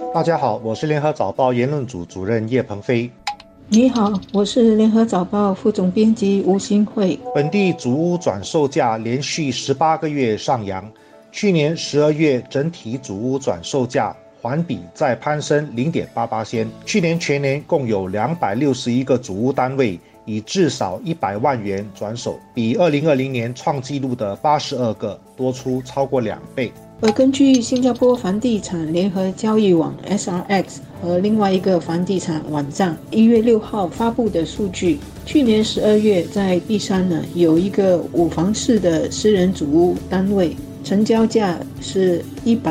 大家好，我是联合早报言论组主任叶鹏飞。 你好，我是联合早报副总编辑吴新慧。 本地祖屋转售价连续18个月上扬，去年12月整体祖屋转售价环比再攀升0.88%。去年全年共有261个祖屋单位以至少100万元转手，比2020年创纪录的82个多出超过2倍。 而根据新加坡房地产联合交易网 SRX 和另外一个房地产网站1月6号发布的数据，去年12月在碧山呢有一个5房式的私人祖屋单位，成交价是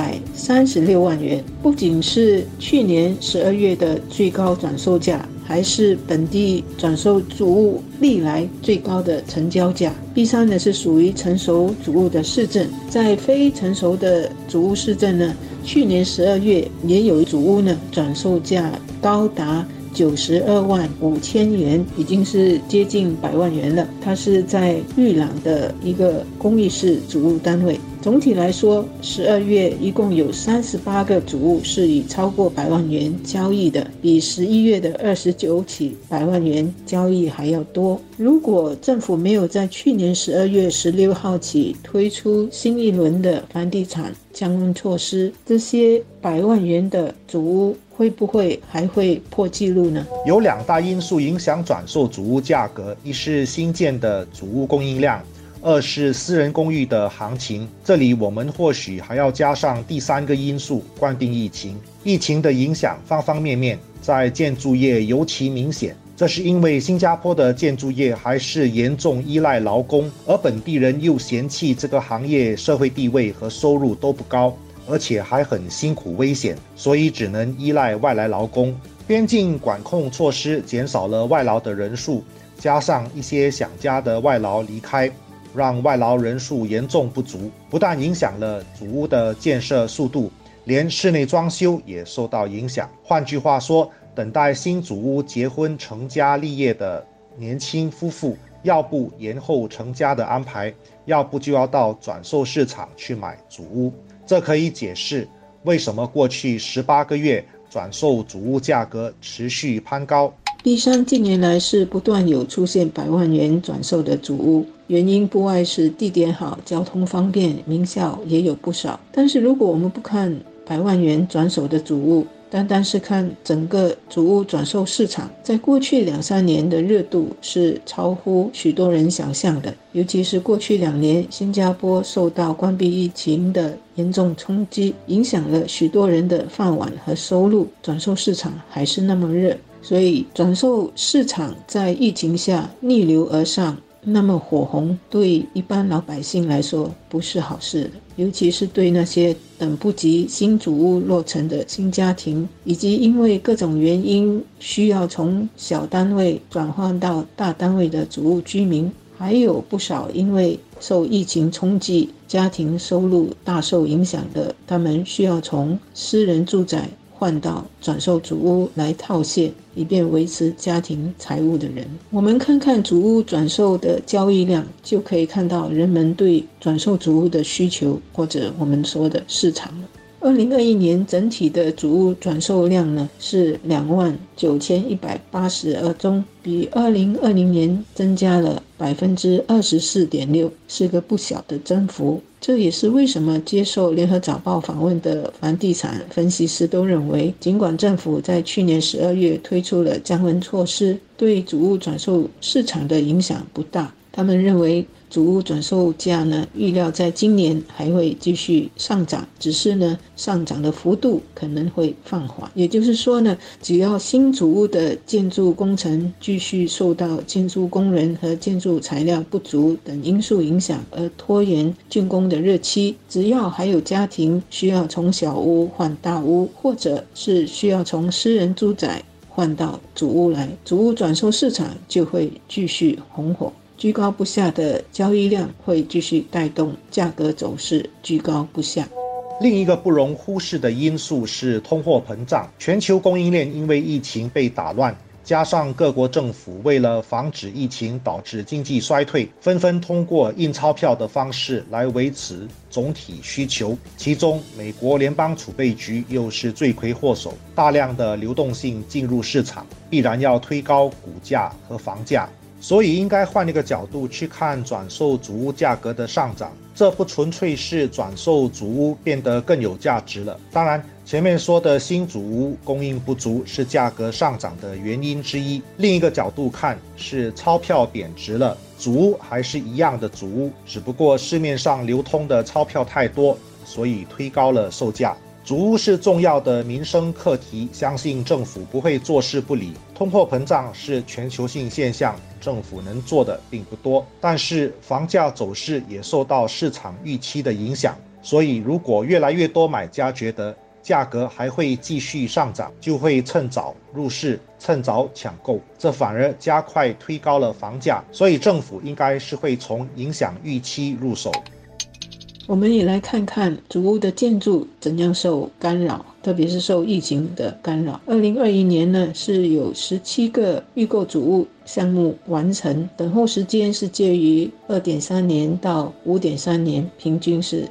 136万元，不仅是去年12月的最高转售价，还是本地转售祖屋历来最高的成交价。碧山呢是属于成熟祖屋的市镇，在非成熟的祖屋市镇呢，去年12月也有祖屋呢转售价高达92万5千元，已经是接近100万元了。它是在玉朗的一个公寓式祖屋单位。总体来说，12月一共有38个祖屋是以超过100万元交易的，比11月的29起100万元交易还要多。如果政府没有在去年12月16号起推出新一轮的房地产降温措施，这些100万元的祖屋会不会还会破纪录呢？ 有2大因素影响转售祖屋价格，一是新建的祖屋供应量，二是私人公寓的行情。这里我们或许还要加上第3个因素，冠病疫情。疫情的影响方方面面，在建筑业尤其明显。这是因为新加坡的建筑业还是严重依赖劳工，而本地人又嫌弃这个行业社会地位和收入都不高，而且还很辛苦危险，所以只能依赖外来劳工。边境管控措施减少了外劳的人数，加上一些想家的外劳离开，让外劳人数严重不足，不但影响了祖屋的建设速度，连室内装修也受到影响。换句话说，等待新祖屋结婚成家立业的年轻夫妇，要不延后成家的安排，要不就要到转售市场去买祖屋。这可以解释为什么过去18个月转售祖屋价格持续攀高。 碧山近年来是不断有出现100万元转售的祖屋，原因不外是地点好、交通方便、名校也有不少。但是如果我们不看100万元转手的祖屋，单单是看整个祖屋转售市场，在过去2-3年的热度是超乎许多人想象的。尤其是过去2年，新加坡受到关闭疫情的严重冲击，影响了许多人的饭碗和收入，转售市场还是那么热。所以转售市场在疫情下逆流而上，那么火红，对一般老百姓来说不是好事的，尤其是对那些等不及新祖屋落成的新家庭，以及因为各种原因需要从小单位转换到大单位的祖屋居民，还有不少因为受疫情冲击，家庭收入大受影响的，他们需要从私人住宅换到转售祖屋来套现，以便维持家庭财务的人。我们看看祖屋转售的交易量，就可以看到人们对转售祖屋的需求，或者我们说的市场了。2021年整体的祖屋转售量呢是29182宗，比2020年增加了24.6%，是个不小的增幅。这也是为什么接受联合早报访问的房地产分析师都认为，尽管政府在去年12月推出了降温措施，对祖屋转售市场的影响不大。他们认为祖屋转售价呢，预料在今年还会继续上涨，只是呢，上涨的幅度可能会放缓。也就是说呢，只要新祖屋的建筑工程继续受到建筑工人和建筑材料不足等因素影响而拖延竣工的日期，只要还有家庭需要从小屋换大屋，或者是需要从私人住宅换到祖屋来，祖屋转售市场就会继续红火。居高不下的交易量会继续带动价格走势居高不下。 另一个不容忽视的因素是通货膨胀，全球供应链因为疫情被打乱， 加上各国政府为了防止疫情导致经济衰退，纷纷通过印钞票的方式来维持总体需求。其中，美国联邦储备局又是罪魁祸首，大量的流动性进入市场，必然要推高股价和房价。所以应该换一个角度去看转售祖屋价格的上涨，这不纯粹是转售祖屋变得更有价值了。当然，前面说的新祖屋供应不足是价格上涨的原因之一。另一个角度看，是钞票贬值了，祖屋还是一样的祖屋，只不过市面上流通的钞票太多，所以推高了售价。祖屋是重要的民生课题，相信政府不会坐视不理。通货膨胀是全球性现象，政府能做的并不多。但是房价走势也受到市场预期的影响，所以如果越来越多买家觉得价格还会继续上涨，就会趁早入市，趁早抢购，这反而加快推高了房价。所以政府应该是会从影响预期入手。 我们也来看看祖屋的建筑怎样受干扰，特别是受疫情的干扰。2021年呢，是有17个预购祖屋项目完成，等候时间是介于 2.3 年到 5.3 年，平均是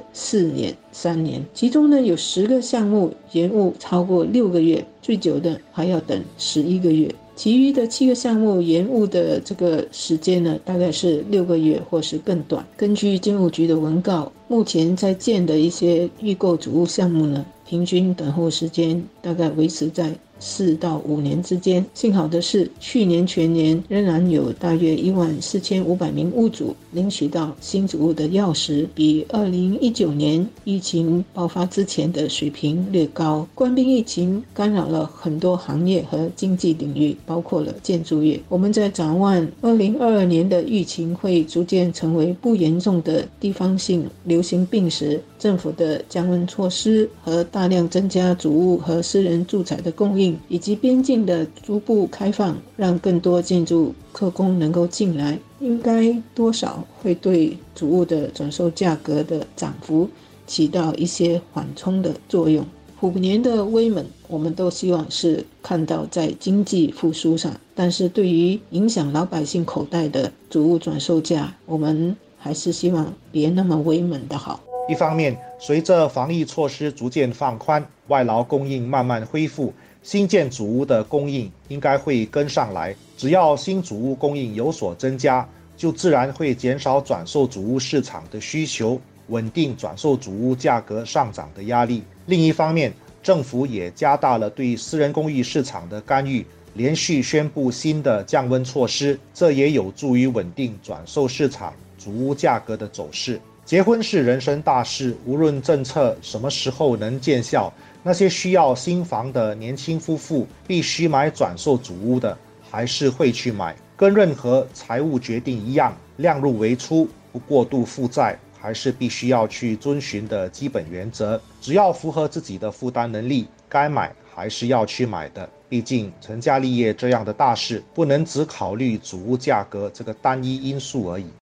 4.3 年。其中呢，有10个项目延误超过6个月，最久的还要等11个月。其余的7个项目延误的这个时间呢，大概是6个月或是更短。根据建物局的文告，目前在建的一些预购祖屋项目呢，平均等候时间大概维持在4到5年之间。幸好的是，去年全年仍然有大约14500名屋主领取到新祖屋的钥匙，比2019年疫情爆发之前的水平略高。冠病疫情干扰了很多行业和经济领域，包括了建筑业。我们在展望2022年的疫情会逐渐成为不严重的地方性流行病时，政府的降温措施和大量增加祖屋和私人住宅的供应，以及边境的逐步开放，让更多建筑客工能够进来，应该多少会对祖屋的转售价格的涨幅起到一些缓冲的作用。虎年的威猛，我们都希望是看到在经济复苏上，但是对于影响老百姓口袋的祖屋转售价，我们还是希望别那么威猛的好。 一方面，随着防疫措施逐渐放宽，外劳供应慢慢恢复，新建祖屋的供应应该会跟上来。只要新祖屋供应有所增加，就自然会减少转售祖屋市场的需求，稳定转售祖屋价格上涨的压力。另一方面，政府也加大了对私人公寓市场的干预，连续宣布新的降温措施，这也有助于稳定转售市场祖屋价格的走势。结婚是人生大事，无论政策什么时候能见效，那些需要新房的年轻夫妇必须买转售祖屋的，还是会去买。跟任何财务决定一样，量入为出，不过度负债，还是必须要去遵循的基本原则。只要符合自己的负担能力，该买还是要去买的。毕竟成家立业这样的大事，不能只考虑祖屋价格这个单一因素而已。